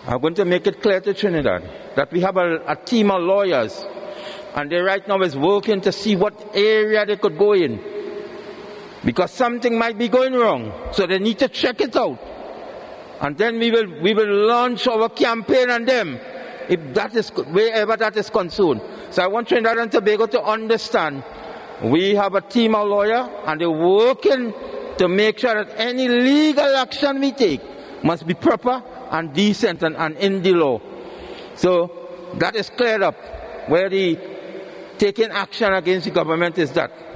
I'm going to make it clear to Trinidad that we have a team of lawyers, and they right now is working to see what area they could go in. Because something might be going wrong, so they need to check it out. And then we will launch our campaign on them, if that is, wherever that is concerned. So I want Trinidad and Tobago to understand, we have a team of lawyers, and they're working to make sure that any legal action we take must be proper and decent and in the law. So that is cleared up. Where the taking action against the government is that